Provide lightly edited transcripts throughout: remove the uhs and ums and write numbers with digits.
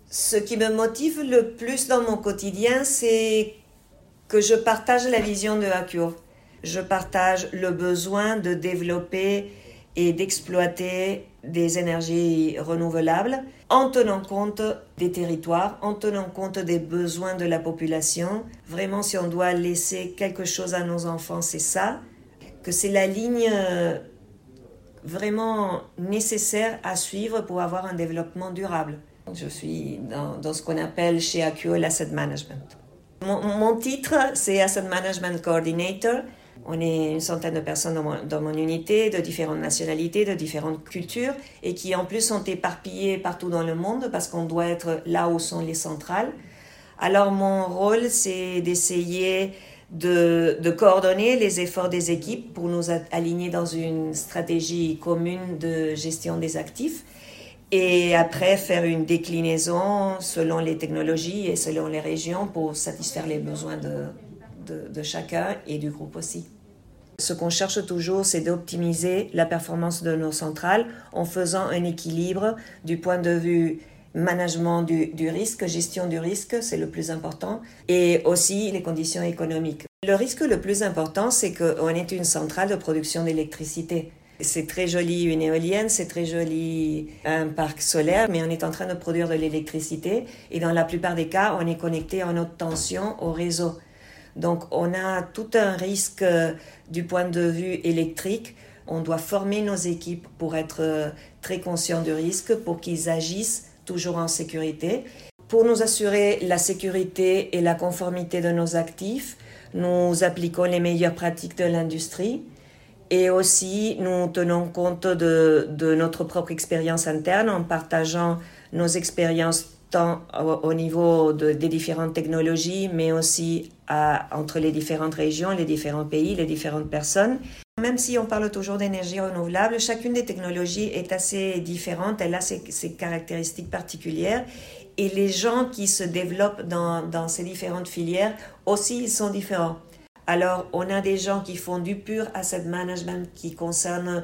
Ce qui me motive le plus dans mon quotidien, c'est que je partage la vision de Akuo. Je partage le besoin de développer et d'exploiter des énergies renouvelables en tenant compte des territoires, en tenant compte des besoins de la population. Vraiment, si on doit laisser quelque chose à nos enfants, c'est ça, que c'est la ligne vraiment nécessaire à suivre pour avoir un développement durable. Je suis dans ce qu'on appelle chez Akuo l'asset management. Mon titre, c'est Asset Management Coordinator. On est une centaine de personnes dans mon unité, de différentes nationalités, de différentes cultures, et qui en plus sont éparpillées partout dans le monde parce qu'on doit être là où sont les centrales. Alors mon rôle, c'est d'essayer de coordonner les efforts des équipes pour nous aligner dans une stratégie commune de gestion des actifs et après faire une déclinaison selon les technologies et selon les régions pour satisfaire les besoins de chacun et du groupe aussi. Ce qu'on cherche toujours, c'est d'optimiser la performance de nos centrales en faisant un équilibre du point de vue management du risque, gestion du risque, c'est le plus important, et aussi les conditions économiques. Le risque le plus important, c'est qu'on est une centrale de production d'électricité. C'est très joli une éolienne, c'est très joli un parc solaire, mais on est en train de produire de l'électricité et dans la plupart des cas, on est connecté en haute tension au réseau. Donc on a tout un risque du point de vue électrique. On doit former nos équipes pour être très conscients du risque, pour qu'ils agissent toujours en sécurité. Pour nous assurer la sécurité et la conformité de nos actifs, nous appliquons les meilleures pratiques de l'industrie. Et aussi, nous tenons compte de notre propre expérience interne en partageant nos expériences tant au niveau des différentes technologies, mais aussi entre les différentes régions, les différents pays, les différentes personnes. Même si on parle toujours d'énergie renouvelable, chacune des technologies est assez différente, elle a ses caractéristiques particulières. Et les gens qui se développent dans ces différentes filières aussi, ils sont différents. Alors, on a des gens qui font du pur asset management qui concerne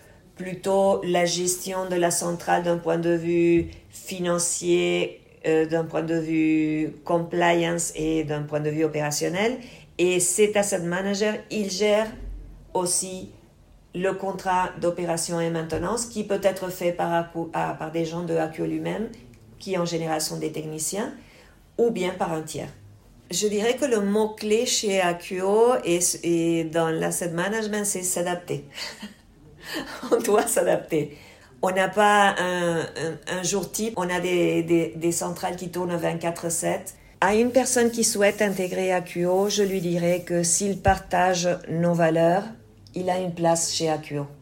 plutôt la gestion de la centrale d'un point de vue financier, d'un point de vue compliance et d'un point de vue opérationnel. Et cet asset manager, il gère aussi le contrat d'opération et maintenance qui peut être fait par des gens de Akuo lui-même, qui en général sont des techniciens, ou bien par un tiers. Je dirais que le mot-clé chez Akuo et dans l'asset management, c'est s'adapter. On doit s'adapter. On n'a pas un jour type, on a des centrales qui tournent 24/7. À une personne qui souhaite intégrer Akuo, je lui dirais que s'il partage nos valeurs, il a une place chez Akuo.